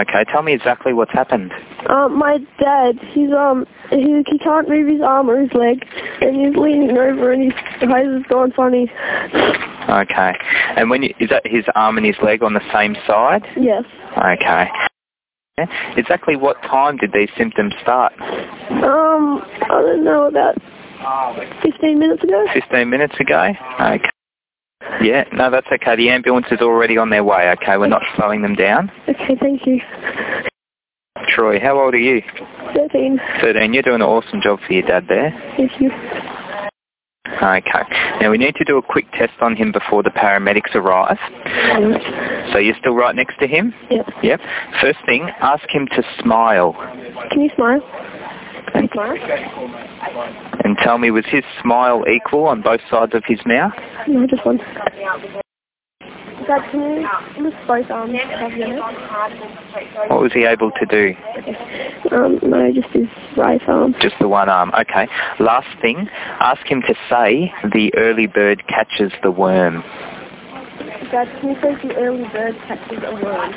Okay, tell me exactly what's happened. My dad, he can't move his arm or his leg, and he's leaning over and his eyes has gone funny. Okay. And is that his arm and his leg on the same side? Yes. Okay. Exactly what time did these symptoms start? I don't know, about 15 minutes ago. 15 minutes ago? Okay. Yeah, no, that's okay. The ambulance is already on their way, okay? We're not slowing them down. Okay, thank you. Troy, how old are you? 13. 13. You're doing an awesome job for your dad there. Thank you. Okay. Now we need to do a quick test on him before the paramedics arrive. So you're still right next to him? Yep. Yep. First thing, ask him to smile. Can you smile? Can you smile? And tell me, was his smile equal on both sides of his mouth? No, just one. Dad, can you lift both arms above your head? What was he able to do? No, just his right arm. Just the one arm, okay. Last thing, ask him to say, the early bird catches the worm. Dad, can you say the early bird catches a worm?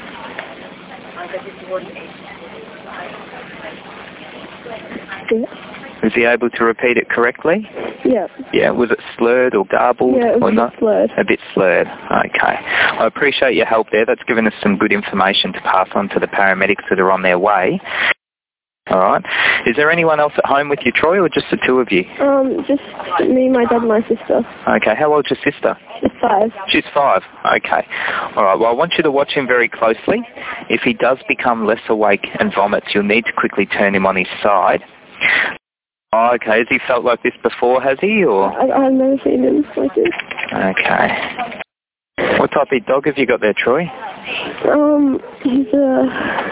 Yeah. Was he able to repeat it correctly? Yeah. Yeah, was it slurred or garbled? Yeah, it was or not? slurred. A bit slurred, okay. I appreciate your help there. That's given us some good information to pass on to the paramedics that are on their way. Alright. Is there anyone else at home with you, Troy, or just the two of you? Just me, my dad and my sister. Okay, how old's your sister? She's 5. She's 5, okay. Alright, well I want you to watch him very closely. If he does become less awake and vomits, you'll need to quickly turn him on his side. Oh, okay. Has he felt like this before, has he, or? I've never seen him like this. Okay. What type of dog have you got there, Troy? He's a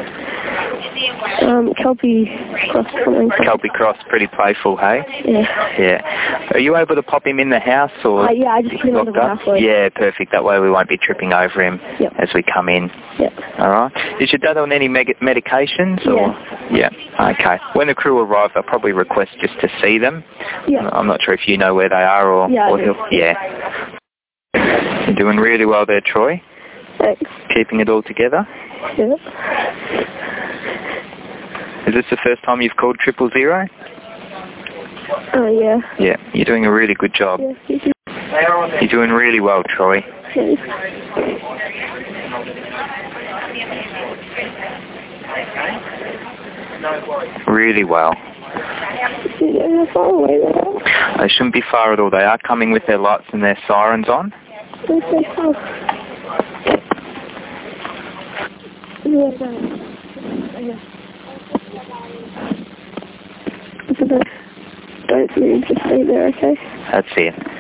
Kelpie cross something. Kelpie cross, pretty playful, hey? Yeah. Yeah. Are you able to pop him in the house, or? Yeah, I just put him under the houseboat. Yeah, perfect. That way we won't be tripping over him as we come in. Yep. Alright. Is your dad on any medications, or? Yeah. Okay. When the crew arrive, they'll probably request just to see them. Yeah. I'm not sure if you know where they are, or? Yeah. You're doing really well there, Troy. Thanks. Keeping it all together? Yeah. Is this the first time you've called 000? Yeah. Yeah, you're doing a really good job. Yeah, You're doing really well, Troy. Thanks. Really well. How far away they are? They shouldn't be far at all. They are coming with their lights and their sirens on. Okay, cool. Don't move, just stay there, okay? That's it.